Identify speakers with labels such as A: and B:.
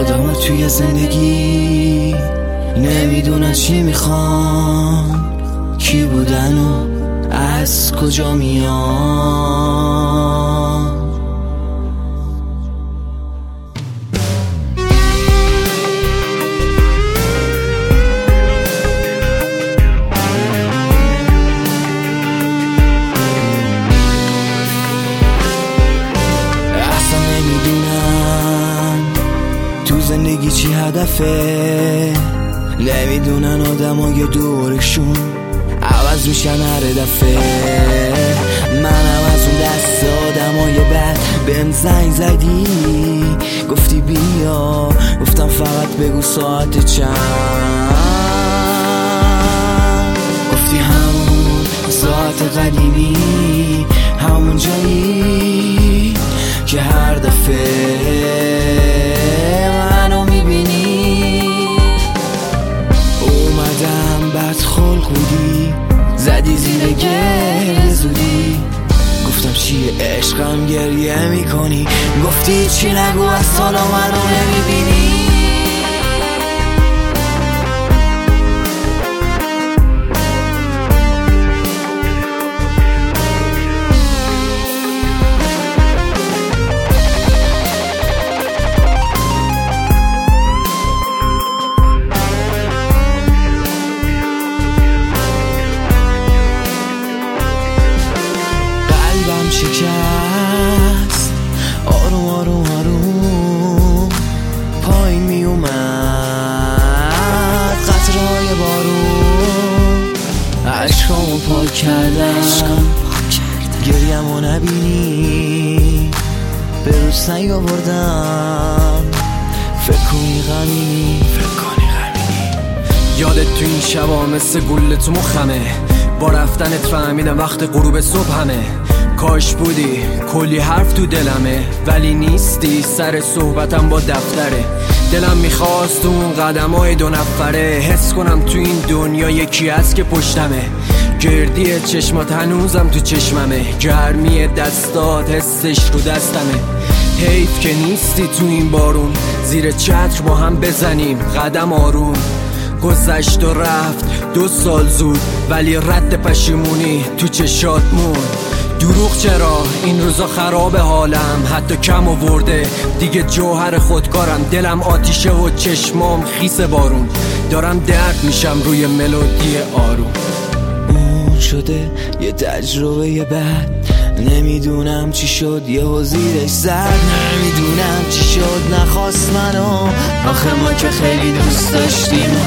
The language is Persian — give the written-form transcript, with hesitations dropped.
A: آدم توی زندگی نمیدونن چی میخوان، کی بودن و از کجا میان. اصلا نمیدونن تو زندگی چی هدفه، نمیدونن آدمای دورشون عوض میشن هر دفعه. منم از اون دست آدمای بد بهم زنگ زدی، گفتی بیا، گفتم فقط بگو ساعت چند، گفتی همون ساعت قدیمی، همون جایی که هر دفعه منو میبینی. اومدم بد خلق بودی، زدی زیر گل زودی، گفتم چیه عشقم گریه میکنی، گفتی چی نگو از حالا منو نمیبینی. شکست آروم آروم آروم پایین می اومد، قطرهای بارون عشقامو پاک کردم، گریمو نبینی به روز نیاوردم، فکر کنی غمینی.
B: یادت تو این شبا مثل گل تو مخمه، با رفتنت فهمیدم وقت غروب صبح همه. کاش بودی کلی حرف تو دلمه، ولی نیستی سر صحبتم با دفتره. دلم میخواست اون قدمای 2 نفره حس کنم تو این دنیا یکی هست که پشتمه. گردی چشمات هنوزم تو چشممه، گرمی دستات حسش رو دستمه. حیف که نیستی تو این بارون، زیر چتر با هم بزنیم قدم آروم. گذشت و رفت 2 سال زود، ولی رد پشیمونی تو چشات مون. دروغ چرا این روزا خراب حالم، حتی کم آورده دیگه جوهر خودکارم. دلم آتیشه و چشمام خیس بارون، دارم درد میشم روی ملودی آروم.
A: اون شده یه تجربه بد، نمیدونم چی شد یهو زیرش زد، نمیدونم چی شد نخواست منو، آخه ما که خیلی دوست داشتیم